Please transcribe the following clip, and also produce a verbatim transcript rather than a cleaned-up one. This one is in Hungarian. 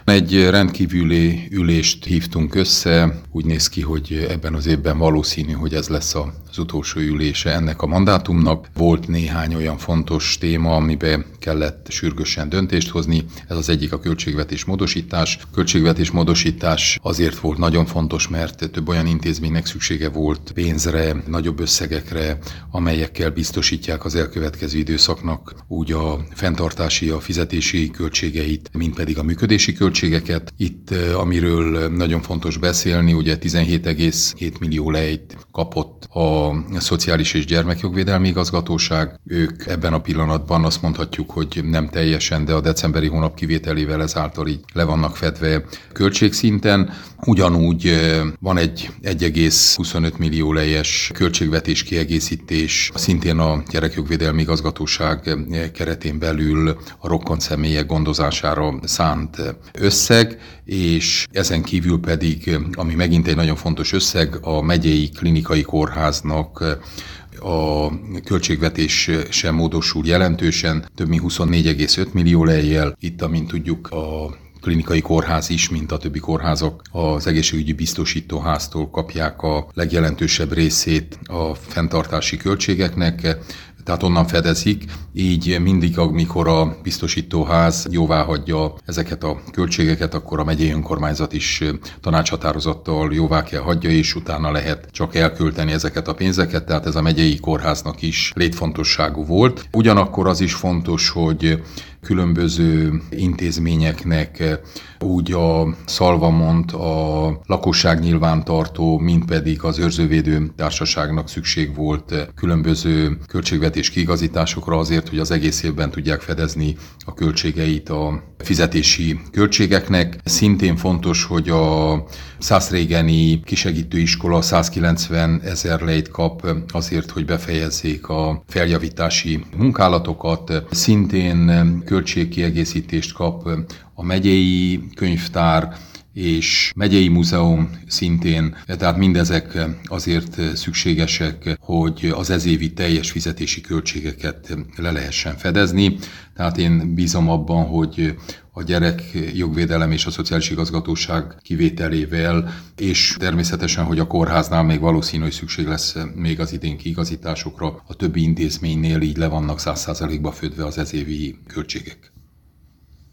Egy rendkívüli ülést hívtunk össze, úgy néz ki, hogy ebben az évben valószínű, hogy ez lesz az utolsó ülése ennek a mandátumnak. Volt néhány olyan fontos téma, amiben kellett sürgősen döntést hozni. Ez az egyik a költségvetés módosítás. Költségvetés módosítás azért volt nagyon fontos, mert több olyan intézménynek szüksége volt pénzre, nagyobb összegekre, amelyekkel biztosítják az elkövetkező időszaknak úgy a fenntartási, a fizetési költségeit, mint pedig a működési költségeket. Itt, amiről nagyon fontos beszélni, ugye tizenhét egész hét millió lejt kapott a Szociális és Gyermekjogvédelmi Igazgatóság. Ők ebben a pillanatban azt mondhatjuk, hogy nem teljesen, de a decemberi hónap kivételével ezáltal így le vannak fedve költségszinten. Ugyanúgy van egy egy egész huszonöt millió lejes költségvetés kiegészítés, szintén a Gyerekjogvédelmi Igazgatóság keretén belül a rokkant személyek gondozására szánt összeg, és ezen kívül pedig, ami megint egy nagyon fontos összeg, a megyei klinikai kórháznak a költségvetés sem módosul jelentősen, több mint huszonnégy egész öt millió lejjel. Itt, amint tudjuk, a klinikai kórház is, mint a többi kórházak, az egészségügyi biztosítóháztól kapják a legjelentősebb részét a fenntartási költségeknek, tehát onnan fedezik, így mindig, amikor a biztosítóház jóváhagyja ezeket a költségeket, akkor a megyei önkormányzat is tanácshatározattal jóvá kell hagyja, és utána lehet csak elkölteni ezeket a pénzeket, tehát ez a megyei kórháznak is létfontosságú volt. Ugyanakkor az is fontos, hogy különböző intézményeknek úgy a Szalvamont, a lakosság nyilvántartó, mint pedig az őrzővédő társaságnak szükség volt különböző költségvetés kiigazításokra azért, hogy az egész évben tudják fedezni a költségeit a fizetési költségeknek. Szintén fontos, hogy a Szászrégeni kisegítőiskola százkilencven ezer lejt kap azért, hogy befejezzék a feljavítási munkálatokat. Szintén költségkiegészítést kap a megyei könyvtár és megyei múzeum szintén, tehát mindezek azért szükségesek, hogy az ezévi teljes fizetési költségeket le lehessen fedezni. Tehát én bízom abban, hogy a Gyerekjogvédelem és a Szociális Igazgatóság kivételével, és természetesen, hogy a kórháznál még valószínű, hogy szükség lesz még az idén kiigazításokra, a többi intézménynél így le vannak száz százalékba födve az ezévi költségek.